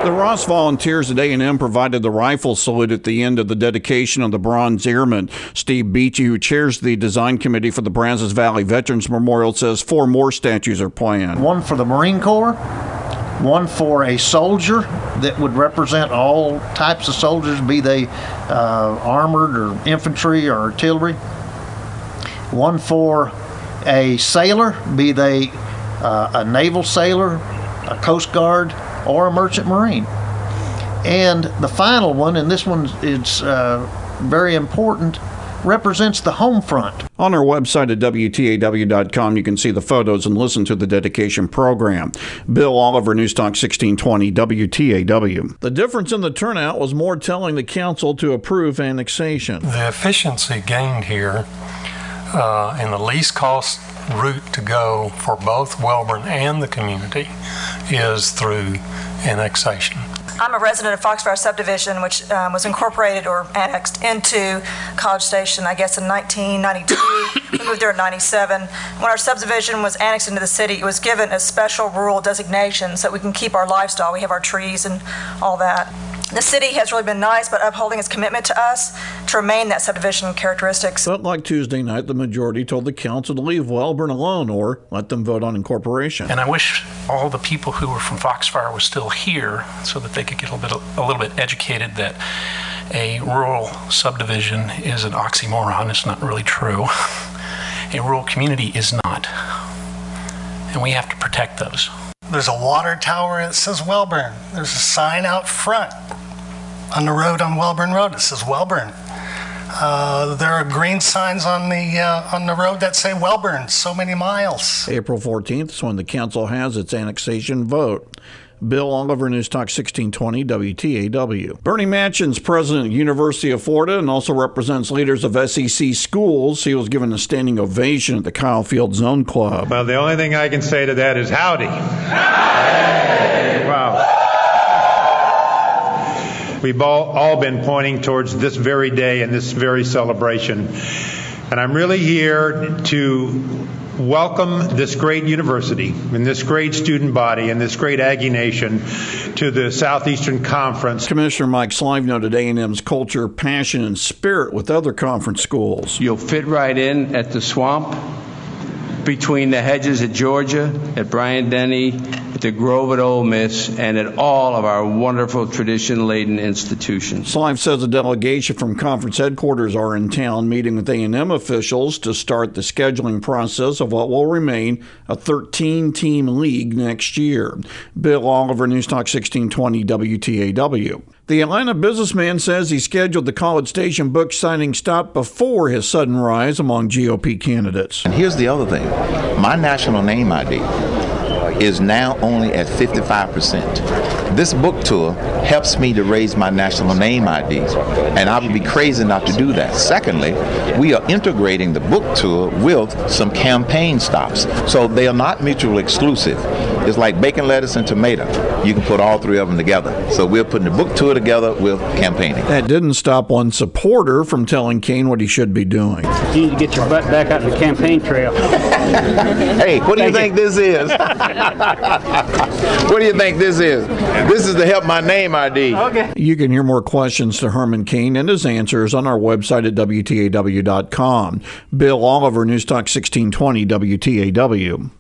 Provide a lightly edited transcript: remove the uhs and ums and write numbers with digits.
The Ross Volunteers at A&M provided the rifle salute at the end of the dedication of the Bronze Airman. Steve Beachy, who chairs the design committee for the Brazos Valley Veterans Memorial, says 4 more statues are planned. One for the Marine Corps, one for a soldier that would represent all types of soldiers, be they armored or infantry or artillery. One for a sailor, be they a naval sailor, a Coast Guard, or a merchant marine. And the final one, and this one is very important, represents the home front. On our website at WTAW.com, you can see the photos and listen to the dedication program. Bill Oliver, Newstalk 1620, WTAW. The difference in the turnout was more telling the council to approve annexation. The efficiency gained here and the least cost route to go for both Wellborn and the community is through annexation. I'm a resident of Foxfire Subdivision, which was incorporated or annexed into College Station, I guess, in 1992. We moved there in 97. When our subdivision was annexed into the city, it was given a special rural designation so that we can keep our lifestyle. We have our trees and all that. The city has really been nice about upholding its commitment to us to remain that subdivision characteristics. But like Tuesday night, the majority told the council to leave Wellborn alone or let them vote on incorporation. And I wish all the people who were from Foxfire were still here so that they could get a little bit educated that a rural subdivision is an oxymoron. It's not really true. A rural community is not. And we have to protect those. There's a water tower that says Wellborn. There's a sign out front on the road on Wellborn Road that says Wellborn. There are green signs on the road that say Wellborn, so many miles. April 14th is when the council has its annexation vote. Bill Oliver, Newstalk 1620, WTAW. Bernie Manchin's president of University of Florida and also represents leaders of SEC schools. He was given a standing ovation at the Kyle Field Zone Club. Well, the only thing I can say to that is howdy. Hey. Wow. We've all been pointing towards this very day and this very celebration. And I'm really here to welcome this great university and this great student body and this great Aggie Nation to the Southeastern Conference. Commissioner Mike Slive noted A&M's culture, passion, and spirit with other conference schools. You'll fit right in at the Swamp, between the hedges at Georgia, at Bryant-Denny, at the Grove at Ole Miss, and at all of our wonderful tradition-laden institutions. Slive says a delegation from conference headquarters are in town meeting with A&M officials to start the scheduling process of what will remain a 13-team league next year. Bill Oliver, Newstalk 1620, WTAW. The Atlanta businessman says he scheduled the College Station book signing stop before his sudden rise among GOP candidates. And here's the other thing. My national name ID is now only at 55%. This book tour helps me to raise my national name ID, and I would be crazy not to do that. Secondly, we are integrating the book tour with some campaign stops, so they are not mutually exclusive. It's like bacon, lettuce, and tomato. You can put all 3 of them together. So we're putting the book tour together with campaigning. That didn't stop one supporter from telling Kane what he should be doing. You need to get your butt back out the campaign trail. Hey, what do you think this is? What do you think this is? This is to help my name ID. Okay. You can hear more questions to Herman Kane and his answers on our website at WTAW.com. Bill Oliver, Newstalk 1620, WTAW.